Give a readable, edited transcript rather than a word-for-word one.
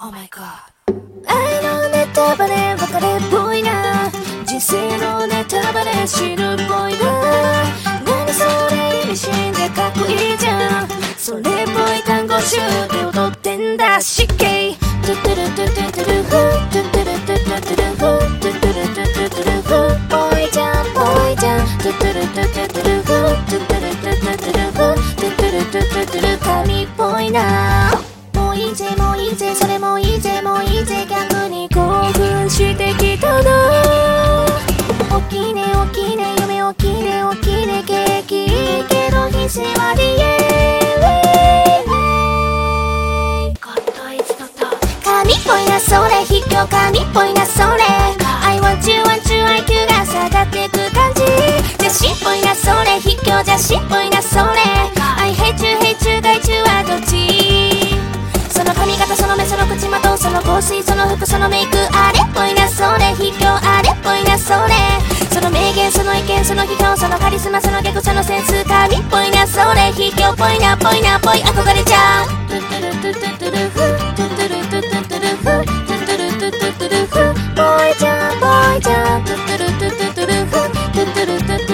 Oh my god 愛のネタバレ別れっぽいな人生のネタバレ知るっぽいな何それ意味深でかっこいいじゃんそれっぽい単語集で踊ってんだしけトゥトゥルトゥトゥトゥルフトゥトゥルトゥトゥトゥルフトゥトゥルトゥトゥトゥルフぽいじゃんぽいじゃんトゥトゥルトゥトゥトゥルフトゥトゥルトゥトゥトゥルフトゥトゥルトゥトゥトゥル神っぽいなもういいぜもういいぜそれもいいぜもういいぜ逆に興奮してきたなおっきいねおっきいね夢おっきいねおっきいね景気いいけど必死はリエ神っぽいなそれ卑怯神っぽいなそれ I want you want you IQ が下がってく感じ邪神っぽいなそれ卑怯邪神っぽいなそれ I hate you hate you 害虫はどっちその髪型その目その口元その香水その服そのメイクあれっぽいなそれ卑怯あれっぽいなそれその名言その意見その批評そのカリスマそのギャグそのセンス神っぽいなそれ卑怯っぽいなぽいなぽい憧れちゃうトゥトゥルトゥトゥトゥルフトゥトゥルトゥトゥトゥルフトゥトゥルトゥトゥトゥルフボーイちゃんボーイちゃんトゥトゥルトゥトゥトゥルフトゥトゥルトゥトゥ